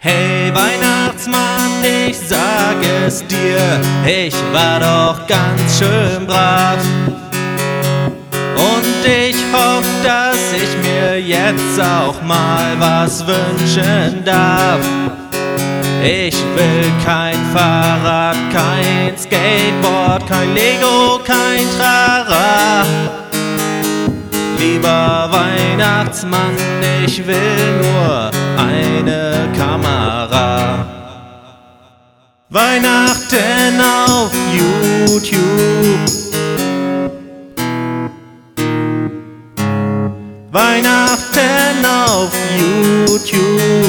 Hey Weihnachtsmann, ich sag es dir, ich war doch ganz schön brav. Und ich hoffe, dass ich mir jetzt auch mal was wünschen darf. Ich will kein Fahrrad, kein Skateboard, kein Lego, kein Trara. Lieber Weihnachtsmann, ich will nur eine Kamera. Weihnachten auf YouTube. Weihnachten auf YouTube.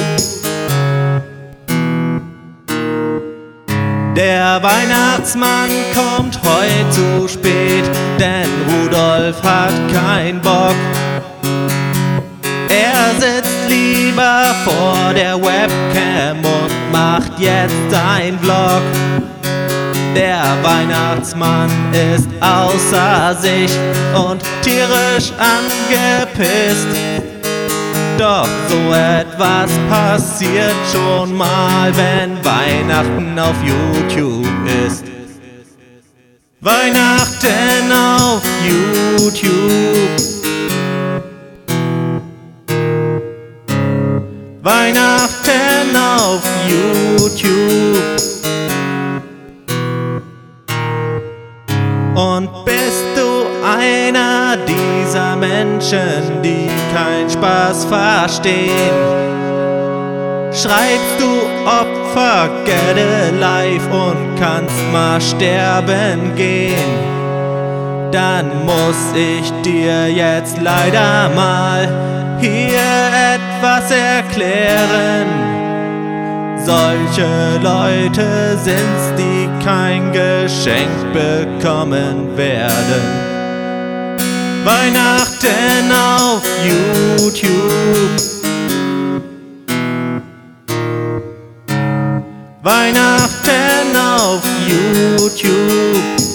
Der Weihnachtsmann kommt heute zu spät, denn Rudolf hat keinen Bock. Er sitzt lieber vor der Webcam und macht jetzt einen Vlog. Der Weihnachtsmann ist außer sich und tierisch angepisst. Doch so etwas passiert schon mal, wenn Weihnachten auf YouTube ist. Weihnachten auf YouTube. Weihnachten auf YouTube. Und bist du einer dieser Menschen, die keinen Spaß verstehen? Schreibst du Opfer, get alive und kannst mal sterben gehen? Dann muss ich dir jetzt leider mal hier etwas erklären. Solche Leute sind's, die kein Geschenk bekommen werden. Weihnachten auf YouTube. Weihnachten auf YouTube.